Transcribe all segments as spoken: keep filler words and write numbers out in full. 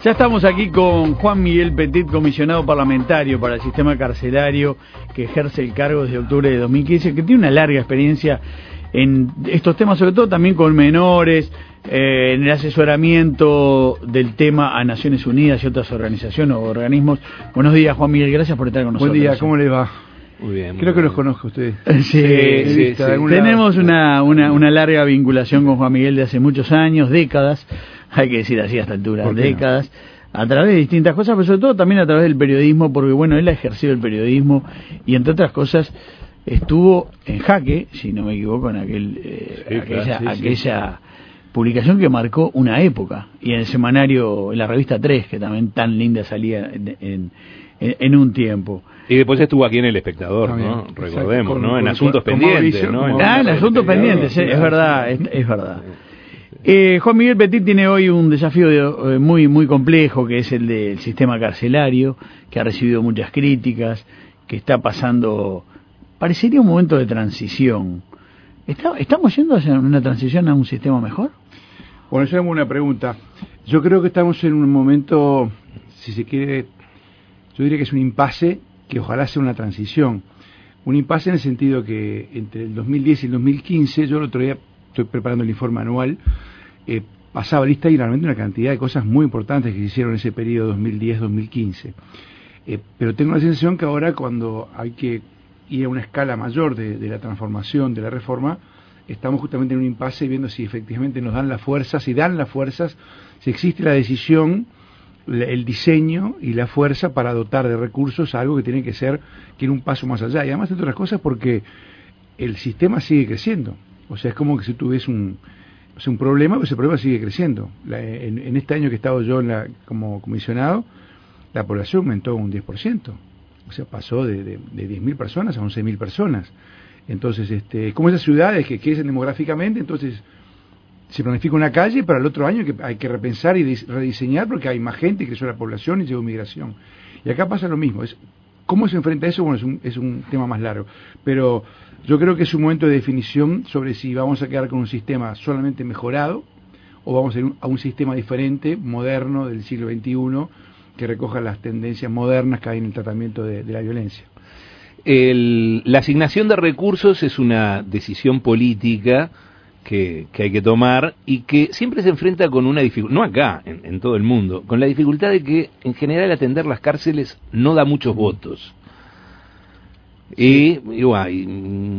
Ya estamos aquí con Juan Miguel Petit, comisionado parlamentario para el sistema carcelario, que ejerce el cargo desde octubre de dos mil quince, que tiene una larga experiencia en estos temas, sobre todo también con menores, eh, en el asesoramiento del tema a Naciones Unidas y otras organizaciones o organismos. Buenos días, Juan Miguel, gracias por estar con nosotros. Buen día, ¿cómo le va? Muy bien. Muy Creo que bien. los conozco a ustedes. Sí, sí, sí, sí. Tenemos una, una, una larga vinculación con Juan Miguel de hace muchos años, décadas, hay que decir así a esta altura, décadas, no? a través de distintas cosas, pero sobre todo también a través del periodismo, porque bueno, él ha ejercido el periodismo y entre otras cosas estuvo en Jaque, si no me equivoco, en aquel eh, sí, aquella, claro, sí, aquella sí. publicación que marcó una época, y en el semanario, en la revista tres, que también tan linda salía en, en, en un tiempo. Y después estuvo aquí en El Espectador, También, ¿no? exacto, Recordemos, con, ¿no? con, En con, Asuntos con Pendientes, Mauricio, ¿no? Con Ah, en Asuntos Pendientes, sí, es verdad, es, es verdad. Eh, Juan Miguel Petit tiene hoy un desafío de, eh, muy muy complejo, que es el del sistema carcelario, que ha recibido muchas críticas, que está pasando, parecería un momento de transición. ¿Está, ¿Estamos yendo hacia una transición a un sistema mejor? Bueno, yo hago una pregunta. Yo creo que estamos en un momento, si se quiere, yo diría que es un impasse, que ojalá sea una transición. Un impasse en el sentido que entre el dos mil diez y el dos mil quince, yo el otro día estoy preparando el informe anual, eh, pasaba lista y realmente una cantidad de cosas muy importantes que se hicieron en ese periodo dos mil diez dos mil quince. Eh, pero tengo la sensación que ahora, cuando hay que ir a una escala mayor de, de la transformación, de la reforma, estamos justamente en un impasse viendo si efectivamente nos dan las fuerzas, si dan las fuerzas, si existe la decisión, el diseño y la fuerza para dotar de recursos a algo que tiene que ser, que ir un paso más allá. Y además, entre otras cosas, porque el sistema sigue creciendo. O sea, es como que si tuviese un, o sea, un problema, pues ese problema sigue creciendo. La, en, en este año que he estado yo en la, como comisionado, la población aumentó un diez por ciento. O sea, pasó de, de, de diez mil personas a once mil personas. Entonces, este, como esas ciudades que crecen demográficamente, entonces se planifica una calle para el otro año que hay que repensar y rediseñar porque hay más gente, creció la población y llegó migración. Y acá pasa lo mismo. Es, ¿cómo se enfrenta a eso? Bueno, es un, es un tema más largo. Pero yo creo que es un momento de definición sobre si vamos a quedar con un sistema solamente mejorado o vamos a ir a un sistema diferente, moderno, del siglo veintiuno, que recoja las tendencias modernas que hay en el tratamiento de, de la violencia. El, la asignación de recursos es una decisión política que, que hay que tomar y que siempre se enfrenta con una dificultad, no acá, en, en todo el mundo, con la dificultad de que en general atender las cárceles no da muchos votos. Y, y, bueno, y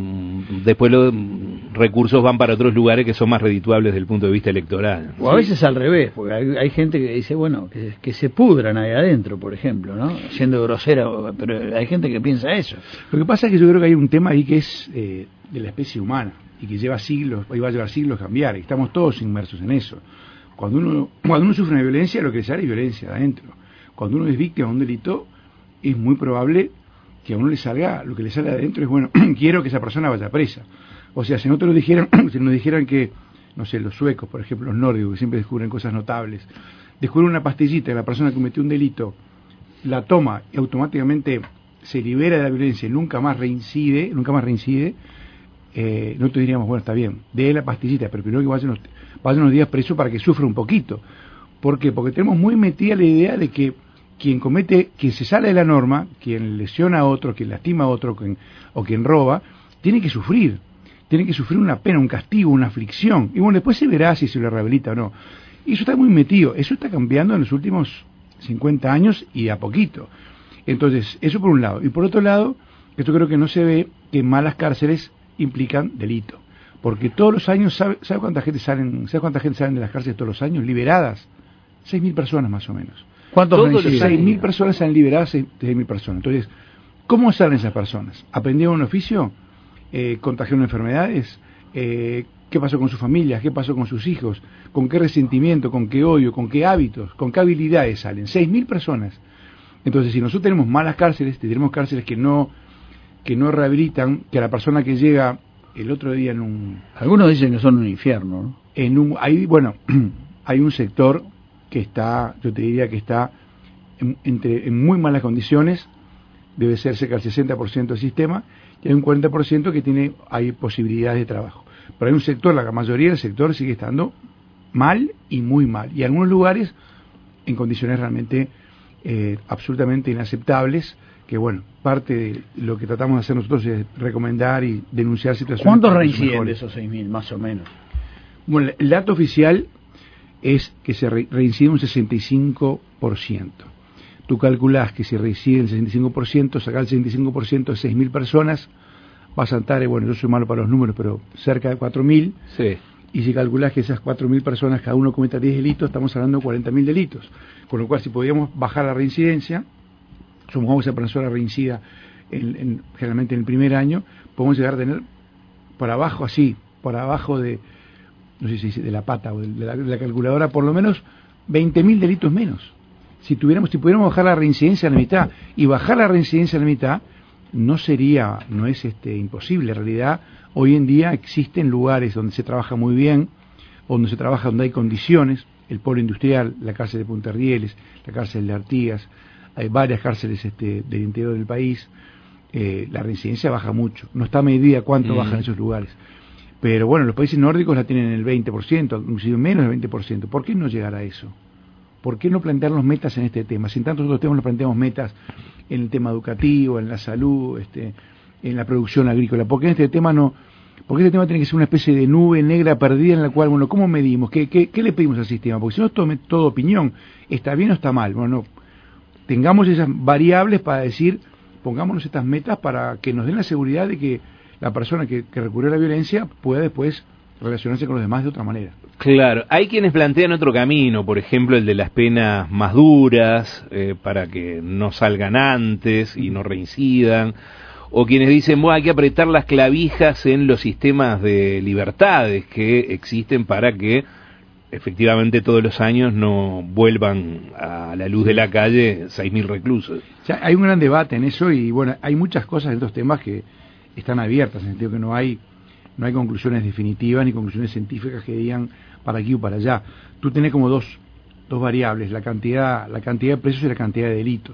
después los recursos van para otros lugares que son más redituables desde el punto de vista electoral. O a veces al revés, porque hay, hay gente que dice, bueno, que, que se pudran ahí adentro, por ejemplo, ¿no? Siendo grosera, pero hay gente que piensa eso. Lo que pasa es que yo creo que hay un tema ahí que es eh, de la especie humana y que lleva siglos, y va a llevar siglos cambiar, y estamos todos inmersos en eso. Cuando uno, cuando uno sufre una violencia, lo que sale es violencia de adentro. Cuando uno es víctima de un delito, es muy probable que a uno le salga, lo que le sale adentro es, bueno, quiero que esa persona vaya presa. O sea, si nosotros nos dijeran, si nos dijeran que, no sé, los suecos, por ejemplo, los nórdicos, que siempre descubren cosas notables, descubren una pastillita y la persona que cometió un delito la toma y automáticamente se libera de la violencia y nunca más reincide, nunca más reincide, eh, nosotros diríamos, bueno, está bien, dé la pastillita, pero primero que vaya unos, vaya unos días preso para que sufra un poquito. ¿Por qué? Porque tenemos muy metida la idea de que quien comete, quien se sale de la norma, quien lesiona a otro, quien lastima a otro, quien, o quien roba, tiene que sufrir, tiene que sufrir una pena, un castigo, una aflicción, y bueno, después se verá si se lo rehabilita o no. Y eso está muy metido, eso está cambiando en los últimos cincuenta años y a poquito. Entonces, eso por un lado. Y por otro lado, esto creo que no se ve, que malas cárceles implican delito. Porque todos los años, ¿sabe, sabe cuánta gente salen, sabe cuánta gente salen de las cárceles todos los años? Liberadas. seis mil personas más o menos. ¿Cuántos? seis mil personas salen liberadas, seis mil personas. Entonces, ¿cómo salen esas personas? ¿Aprendieron un oficio? Eh, ¿Contagiaron enfermedades? Eh, ¿Qué pasó con sus familias? ¿Qué pasó con sus hijos? ¿Con qué resentimiento? ¿Con qué odio? ¿Con qué hábitos? ¿Con qué habilidades salen? seis mil personas. Entonces, si nosotros tenemos malas cárceles, tenemos cárceles que no que no rehabilitan, que a la persona que llega el otro día en un... Algunos dicen que son un infierno, ¿no? En un, hay, bueno, hay un sector que está, yo te diría que está en, entre, en muy malas condiciones, debe ser cerca del sesenta por ciento del sistema, y hay un cuarenta por ciento que tiene, hay posibilidades de trabajo. Pero hay un sector, la mayoría del sector sigue estando mal y muy mal. Y en algunos lugares en condiciones realmente eh, absolutamente inaceptables, que bueno, parte de lo que tratamos de hacer nosotros es recomendar y denunciar situaciones. ¿Cuántos reinciden de esos seis mil, más o menos? Bueno, el dato oficial es que se re reincide un sesenta y cinco por ciento. Tú calculás que si reincide el sesenta y cinco por ciento, sacar el sesenta y cinco por ciento de seis mil personas, vas a estar, bueno, yo soy malo para los números, pero cerca de cuatro mil. Sí. Y si calculás que esas cuatro mil personas, cada uno cometa diez delitos, estamos hablando de cuarenta mil delitos. Con lo cual, si podíamos bajar la reincidencia, supongamos que esa persona reincida en, en, generalmente en el primer año, podemos llegar a tener por abajo así, por abajo de, no sé si dice de la pata o de la, de la calculadora, por lo menos veinte mil delitos menos. Si tuviéramos, si pudiéramos bajar la reincidencia a la mitad, y bajar la reincidencia a la mitad, no sería, no es este imposible. En realidad, hoy en día existen lugares donde se trabaja muy bien, donde se trabaja donde hay condiciones, el polo industrial, la cárcel de Punta Rieles, la cárcel de Artigas, hay varias cárceles este, del interior del país, eh, la reincidencia baja mucho, no está medida cuánto mm. baja en esos lugares. Pero bueno, los países nórdicos la tienen en el veinte por ciento, inclusive menos del veinte por ciento. ¿Por qué no llegar a eso? ¿Por qué no plantearnos metas en este tema? Si en tantos otros temas nos planteamos metas en el tema educativo, en la salud, este, en la producción agrícola, ¿por qué en este tema no? Porque este tema tiene que ser una especie de nube negra perdida en la cual, bueno, ¿cómo medimos? ¿Qué, qué, qué le pedimos al sistema? Porque si no es todo, todo opinión, ¿está bien o está mal? Bueno, tengamos esas variables para decir, pongámonos estas metas para que nos den la seguridad de que la persona que, que recurrió a la violencia pueda después relacionarse con los demás de otra manera. Claro, hay quienes plantean otro camino, por ejemplo el de las penas más duras, eh, para que no salgan antes y no reincidan, o quienes dicen, bueno, hay que apretar las clavijas en los sistemas de libertades que existen para que efectivamente todos los años no vuelvan a la luz de la calle seis mil reclusos. O sea, hay un gran debate en eso y bueno, hay muchas cosas en estos temas que están abiertas, en el sentido que no hay no hay conclusiones definitivas ni conclusiones científicas que digan para aquí o para allá. Tú tenés como dos dos variables, la cantidad la cantidad de presos y la cantidad de delitos.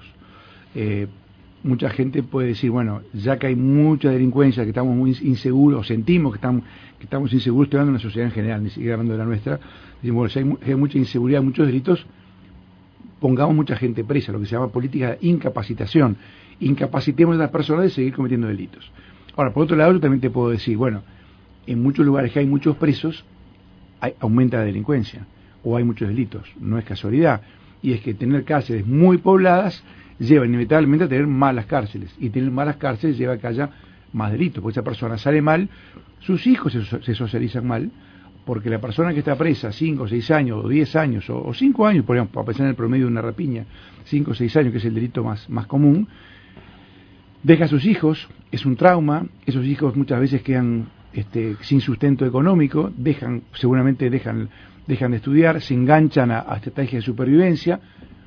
Eh, mucha gente puede decir, bueno, ya que hay mucha delincuencia, que estamos muy inseguros, o sentimos que estamos, que estamos inseguros, estoy hablando de la sociedad en general, ni siquiera hablando de la nuestra, decimos, bueno, si hay, hay mucha inseguridad, muchos delitos, pongamos mucha gente presa, lo que se llama política de incapacitación, incapacitemos a las personas de seguir cometiendo delitos. Ahora, por otro lado, yo también te puedo decir, bueno, en muchos lugares que hay muchos presos, hay, aumenta la delincuencia, o hay muchos delitos, no es casualidad, y es que tener cárceles muy pobladas lleva inevitablemente a tener malas cárceles, y tener malas cárceles lleva a que haya más delitos, porque esa persona sale mal, sus hijos se, se socializan mal, porque la persona que está presa cinco, seis años, o diez años, o, o cinco años, por ejemplo, para pensar en el promedio de una rapiña, cinco o seis años, que es el delito más, más común, deja a sus hijos, es un trauma, esos hijos muchas veces quedan este, sin sustento económico, dejan, seguramente dejan, dejan de estudiar, se enganchan a, a estrategias de supervivencia,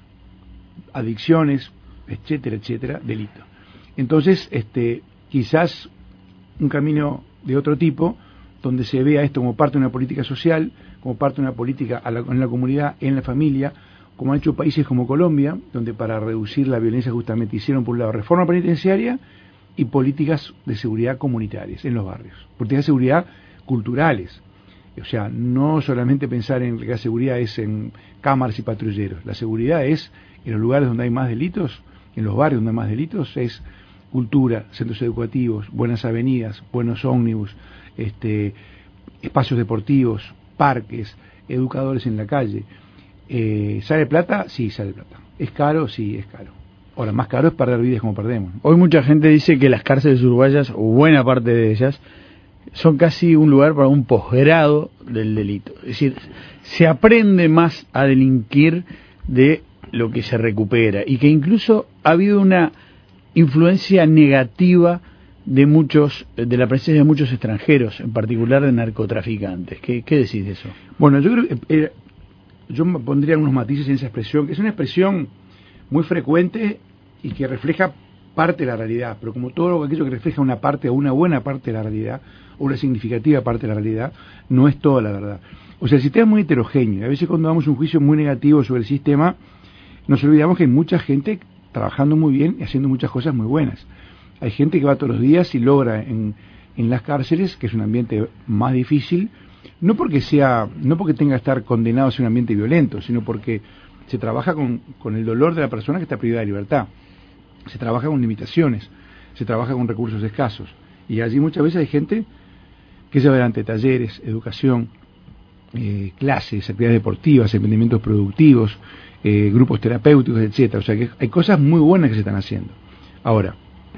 adicciones, etcétera, etcétera, delito. Entonces, este, quizás un camino de otro tipo, donde se vea esto como parte de una política social, como parte de una política a la, en la comunidad, en la familia, como han hecho países como Colombia, donde para reducir la violencia justamente hicieron por un lado reforma penitenciaria y políticas de seguridad comunitarias en los barrios, políticas de seguridad culturales. O sea, no solamente pensar en que la seguridad es en cámaras y patrulleros, la seguridad es en los lugares donde hay más delitos, en los barrios donde hay más delitos, es cultura, centros educativos, buenas avenidas, buenos ómnibus, este, espacios deportivos, parques, educadores en la calle. Eh, ¿Sale plata? Sí, sale plata. ¿Es caro? Sí, es caro. Ahora, más caro es perder vidas como perdemos. Hoy mucha gente dice que las cárceles uruguayas, o buena parte de ellas, son casi un lugar para un posgrado del delito. Es decir, se aprende más a delinquir de lo que se recupera, y que incluso ha habido una influencia negativa de muchos, de la presencia de muchos extranjeros, en particular de narcotraficantes. ¿Qué, qué decís de eso? Bueno, yo creo que eh, yo me pondría unos matices en esa expresión, que es una expresión muy frecuente y que refleja parte de la realidad, pero como todo aquello que refleja una parte o una buena parte de la realidad, o una significativa parte de la realidad, no es toda la verdad. O sea, el sistema es muy heterogéneo, y a veces cuando damos un juicio muy negativo sobre el sistema, nos olvidamos que hay mucha gente trabajando muy bien y haciendo muchas cosas muy buenas. Hay gente que va todos los días y logra en, en las cárceles, que es un ambiente más difícil, no porque sea, no porque tenga que estar condenado a ser un ambiente violento, sino porque se trabaja con, con el dolor de la persona que está privada de libertad, se trabaja con limitaciones, se trabaja con recursos escasos, y allí muchas veces hay gente que lleva adelante talleres, educación, eh, clases, actividades deportivas, emprendimientos productivos, eh, grupos terapéuticos, etcétera. O sea que hay cosas muy buenas que se están haciendo. Ahora,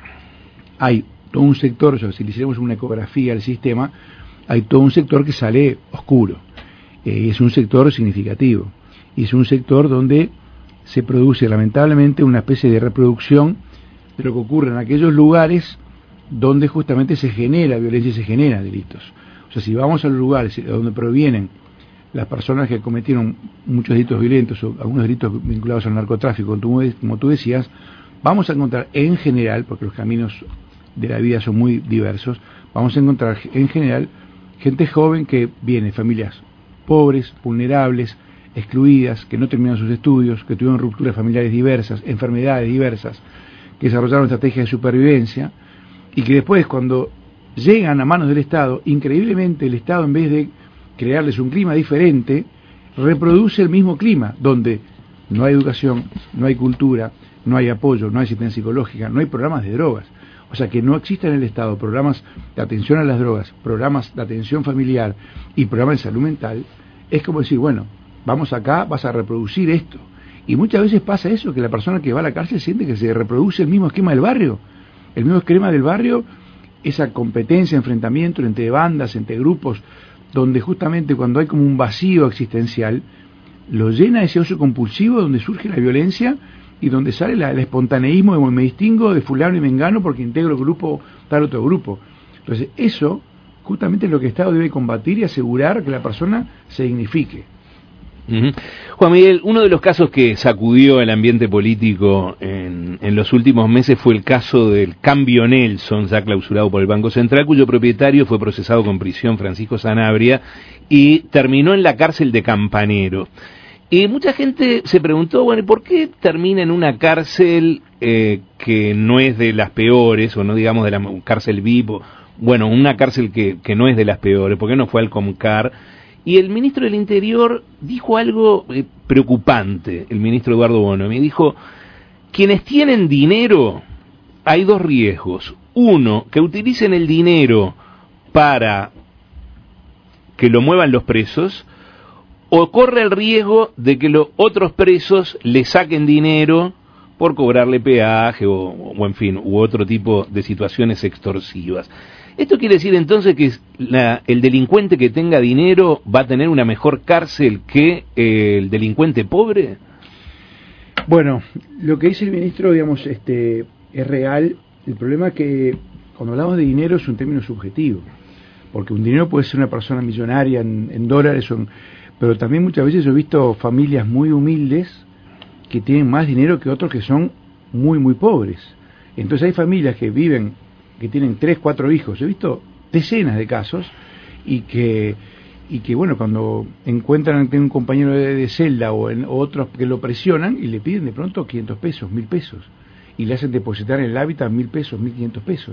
hay todo un sector, o sea, si le hiciéramos una ecografía al sistema, hay todo un sector que sale oscuro, eh, y es un sector significativo, y es un sector donde se produce lamentablemente una especie de reproducción de lo que ocurre en aquellos lugares donde justamente se genera violencia y se generan delitos. O sea, si vamos a los lugares de donde provienen las personas que cometieron muchos delitos violentos o algunos delitos vinculados al narcotráfico, como tú decías, vamos a encontrar en general, porque los caminos de la vida son muy diversos, vamos a encontrar en general gente joven que viene de familias pobres, vulnerables, excluidas, que no terminaron sus estudios, que tuvieron rupturas familiares diversas, enfermedades diversas, que desarrollaron estrategias de supervivencia, y que después, cuando llegan a manos del Estado, increíblemente el Estado, en vez de crearles un clima diferente, reproduce el mismo clima, donde no hay educación, no hay cultura, no hay apoyo, no hay asistencia psicológica, no hay programas de drogas. O sea, que no existen en el Estado programas de atención a las drogas, programas de atención familiar y programas de salud mental, es como decir, bueno, vamos acá, vas a reproducir esto. Y muchas veces pasa eso, que la persona que va a la cárcel siente que se reproduce el mismo esquema del barrio. El mismo esquema del barrio, esa competencia, enfrentamiento entre bandas, entre grupos, donde justamente cuando hay como un vacío existencial, lo llena ese ocio compulsivo donde surge la violencia y donde sale la, el espontaneísmo de me distingo de fulano y mengano porque integro el grupo, tal otro grupo. Entonces eso justamente es lo que el Estado debe combatir y asegurar que la persona se dignifique. Uh-huh. Juan Miguel, uno de los casos que sacudió el ambiente político en, en los últimos meses fue el caso del Cambio Nelson, ya clausurado por el Banco Central, cuyo propietario fue procesado con prisión, Francisco Sanabria, y terminó en la cárcel de Campanero. Y mucha gente se preguntó, bueno, ¿por qué termina en una cárcel eh, que no es de las peores, o no digamos de la cárcel V I P, o, bueno, una cárcel que, que no es de las peores? ¿Por qué no fue al Comcar? Y el ministro del Interior dijo algo eh, preocupante, el ministro Eduardo Bono, me dijo, quienes tienen dinero, hay dos riesgos. Uno, que utilicen el dinero para que lo muevan los presos, o corre el riesgo de que los otros presos le saquen dinero por cobrarle peaje o, o en fin, u otro tipo de situaciones extorsivas. ¿Esto quiere decir entonces que la, el delincuente que tenga dinero va a tener una mejor cárcel que eh, el delincuente pobre? Bueno, lo que dice el ministro, digamos, este, es real. El problema es que cuando hablamos de dinero es un término subjetivo, porque un dinero puede ser una persona millonaria en, en dólares, o en, pero también muchas veces yo he visto familias muy humildes que tienen más dinero que otros que son muy, muy pobres. Entonces hay familias que viven, que tienen tres, cuatro hijos. He visto decenas de casos y que, y que bueno, cuando encuentran que un compañero de, de celda o, en, o otros que lo presionan y le piden de pronto quinientos pesos, mil pesos, y le hacen depositar en el hábitat mil pesos, mil quinientos pesos.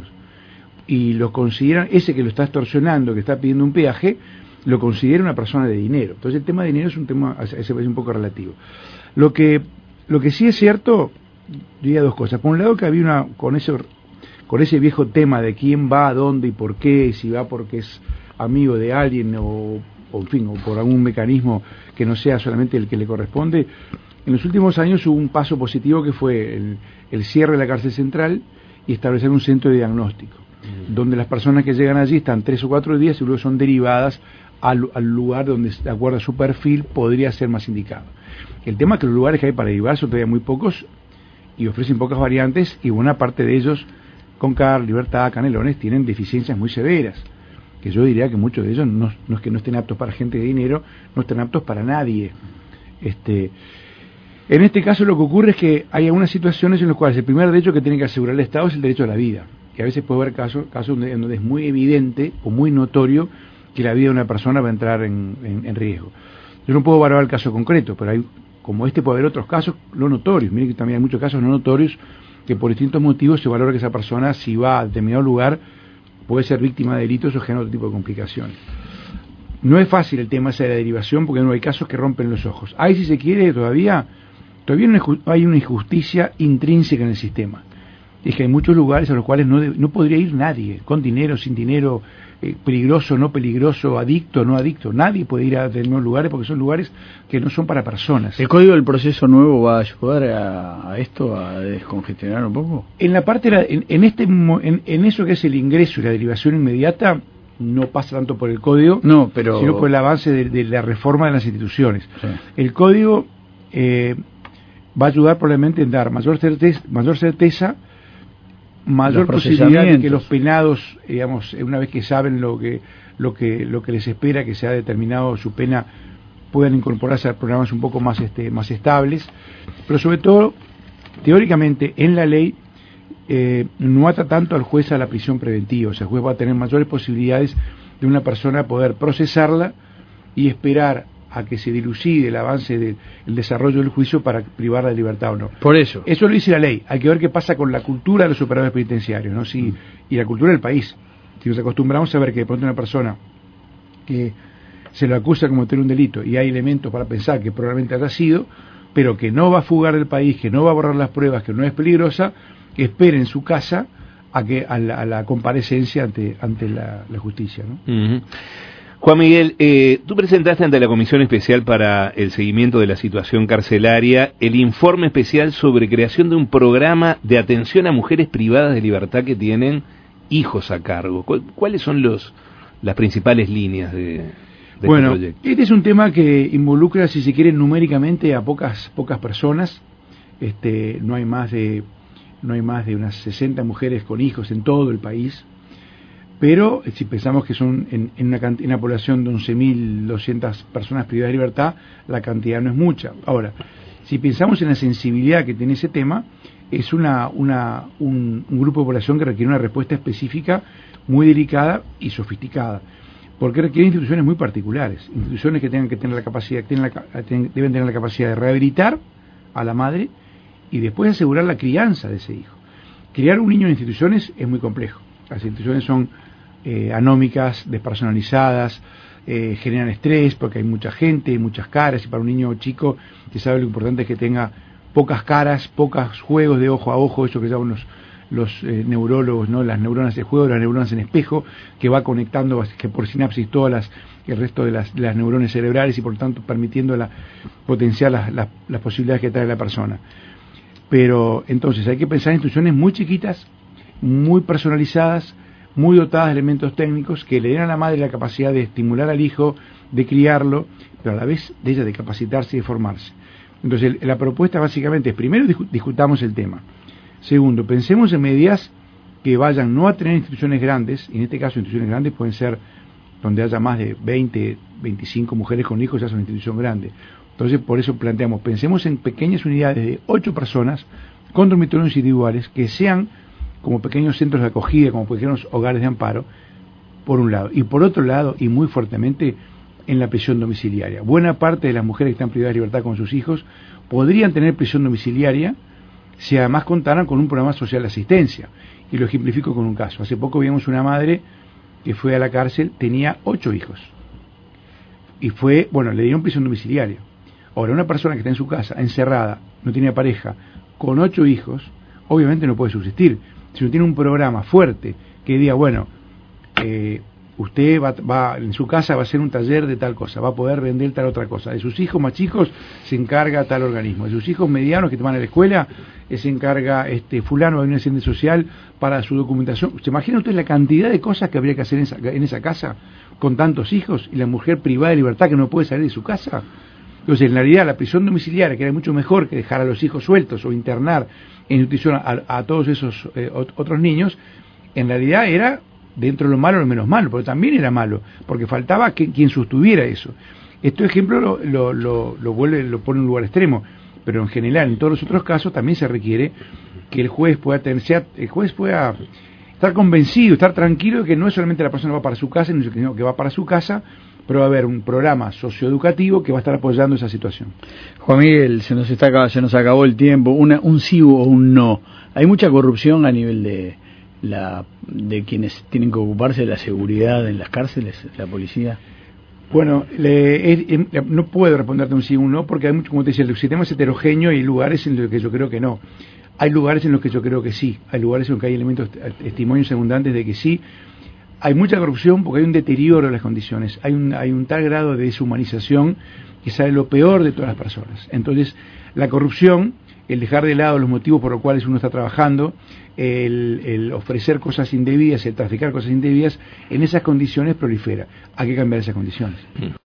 Y lo consideran, ese que lo está extorsionando, que está pidiendo un peaje, lo considera una persona de dinero. Entonces el tema de dinero es un tema, es un poco relativo. Lo que, lo que sí es cierto, diría dos cosas. Por un lado, que había una, con ese, con ese viejo tema de quién va, dónde y por qué, si va porque es amigo de alguien o, o en fin, o por algún mecanismo que no sea solamente el que le corresponde. En los últimos años hubo un paso positivo que fue el, el cierre de la cárcel central y establecer un centro de diagnóstico, mm. donde las personas que llegan allí están tres o cuatro días y luego son derivadas al, al lugar donde, de acuerdo a su perfil, podría ser más indicado. El tema es que los lugares que hay para derivar son todavía muy pocos y ofrecen pocas variantes, y buena parte de ellos, Concar, Libertad, Canelones, tienen deficiencias muy severas, que yo diría que muchos de ellos no, no es que no estén aptos para gente de dinero, no están aptos para nadie. Este, en este caso lo que ocurre es que hay algunas situaciones en las cuales el primer derecho que tiene que asegurar el Estado es el derecho a la vida, que a veces puede haber casos, casos donde, donde es muy evidente o muy notorio que la vida de una persona va a entrar en, en, en riesgo. Yo no puedo valorar el caso concreto, pero hay, como este puede haber otros casos no notorios. Miren que también hay muchos casos no notorios que por distintos motivos se valora que esa persona, si va a determinado lugar, puede ser víctima de delitos o generar otro tipo de complicaciones. No es fácil el tema ese de la derivación porque no hay casos que rompen los ojos. Hay, si se quiere, todavía todavía hay una injusticia intrínseca en el sistema. Es que hay muchos lugares a los cuales no, de, no podría ir nadie, con dinero, sin dinero, eh, peligroso, no peligroso, adicto, no adicto. Nadie puede ir a determinados lugares porque son lugares que no son para personas. ¿El Código del Proceso Nuevo va a ayudar a, a esto, a descongestionar un poco? En la parte, en, en, este, en, en eso que es el ingreso y la derivación inmediata, no pasa tanto por el Código, no, pero... sino por el avance de, de la reforma de las instituciones. Sí. El Código eh, va a ayudar probablemente en dar mayor certeza, mayor certeza mayor posibilidad de que los penados, digamos, una vez que saben lo que lo que lo que les espera, que se ha determinado su pena, puedan incorporarse a programas un poco más este más estables, pero sobre todo teóricamente en la ley eh, no ata tanto al juez a la prisión preventiva. O sea, el juez va a tener mayores posibilidades de una persona poder procesarla y esperar a que se dilucide el avance del desarrollo del juicio para privarla de libertad o no. Por eso. Eso lo dice la ley. Hay que ver qué pasa con la cultura de los operadores penitenciarios, ¿no? Si, y la cultura del país. Si nos acostumbramos a ver que de pronto una persona que se lo acusa de cometer un delito y hay elementos para pensar que probablemente haya sido, pero que no va a fugar del país, que no va a borrar las pruebas, que no es peligrosa, que espere en su casa a que a la, a la comparecencia ante ante la, la justicia, ¿no? Uh-huh. Juan Miguel, eh, tú presentaste ante la Comisión Especial para el Seguimiento de la Situación Carcelaria el informe especial sobre creación de un programa de atención a mujeres privadas de libertad que tienen hijos a cargo. ¿Cuáles son los las principales líneas de, de bueno, este proyecto? Este es un tema que involucra, si se quiere, numéricamente a pocas pocas personas. Este, no hay más de no hay más de unas sesenta mujeres con hijos en todo el país. Pero si pensamos que son en, en, una, en una población de once mil doscientas personas privadas de libertad, la cantidad no es mucha. Ahora, si pensamos en la sensibilidad que tiene ese tema, es una, una un, un grupo de población que requiere una respuesta específica muy delicada y sofisticada, porque requiere instituciones muy particulares, instituciones que tengan que tener la capacidad, que tengan la, deben tener la capacidad de rehabilitar a la madre y después asegurar la crianza de ese hijo. Criar un niño en instituciones es muy complejo. Las instituciones son eh, anómicas, despersonalizadas, eh, generan estrés porque hay mucha gente, hay muchas caras, y para un niño chico que sabe lo importante es que tenga pocas caras, pocos juegos de ojo a ojo, eso que llaman los, los eh, neurólogos, ¿no? Las neuronas de juego, las neuronas en espejo, que va conectando que por sinapsis todas las, el resto de las, de las neuronas cerebrales y por lo tanto permitiendo la, potenciar las, las, las posibilidades que trae la persona. Pero entonces hay que pensar en instituciones muy chiquitas, muy personalizadas, muy dotadas de elementos técnicos que le den a la madre la capacidad de estimular al hijo, de criarlo, pero a la vez de ella de capacitarse y de formarse. Entonces el, la propuesta básicamente es, primero discutamos el tema, segundo, pensemos en medidas que vayan no a tener instituciones grandes, y en este caso instituciones grandes pueden ser donde haya más de veinte, veinticinco mujeres con hijos, ya son una institución grande. Entonces por eso planteamos, pensemos en pequeñas unidades de ocho personas con dormitorios individuales que sean como pequeños centros de acogida, como pequeños hogares de amparo, por un lado. Y por otro lado, y muy fuertemente, en la prisión domiciliaria. Buena parte de las mujeres que están privadas de libertad con sus hijos podrían tener prisión domiciliaria si además contaran con un programa social de asistencia. Y lo ejemplifico con un caso. Hace poco vimos una madre que fue a la cárcel, tenía ocho hijos. Y fue, bueno, le dieron prisión domiciliaria. Ahora, una persona que está en su casa, encerrada, no tiene pareja, con ocho hijos, obviamente no puede subsistir. Si no tiene un programa fuerte que diga, bueno, eh, usted va, va en su casa va a hacer un taller de tal cosa, va a poder vender tal otra cosa. De sus hijos más chicos se encarga tal organismo. De sus hijos medianos que te van a la escuela eh, se encarga este fulano de una asistente social para su documentación. ¿Se imagina usted la cantidad de cosas que habría que hacer en esa, en esa casa con tantos hijos y la mujer privada de libertad que no puede salir de su casa? Entonces, en realidad, la prisión domiciliaria, que era mucho mejor que dejar a los hijos sueltos o internar en institución a, a todos esos eh, otros niños, en realidad era, dentro de lo malo, lo menos malo, pero también era malo, porque faltaba que, quien sostuviera eso. Este ejemplo lo, lo, lo, lo, vuelve, lo pone en un lugar extremo, pero en general, en todos los otros casos, también se requiere que el juez pueda tener, sea, el juez pueda estar convencido, estar tranquilo de que no es solamente la persona que va para su casa, sino que va para su casa, pero va a haber un programa socioeducativo que va a estar apoyando esa situación. Juan Miguel, se nos está se nos acabó el tiempo. Una, un sí o un no. Hay mucha corrupción a nivel de la de quienes tienen que ocuparse de la seguridad en las cárceles, la policía. Bueno, le, es, es, no puedo responderte un sí o un no, porque hay mucho, como te decía, el sistema es heterogéneo y hay lugares en los que yo creo que no. Hay lugares en los que yo creo que sí. Hay lugares en los que hay elementos, testimonios abundantes de que sí. Hay mucha corrupción porque hay un deterioro de las condiciones. Hay un, hay un tal grado de deshumanización que sale lo peor de todas las personas. Entonces, la corrupción, el dejar de lado los motivos por los cuales uno está trabajando, el, el ofrecer cosas indebidas, el traficar cosas indebidas, en esas condiciones prolifera. Hay que cambiar esas condiciones.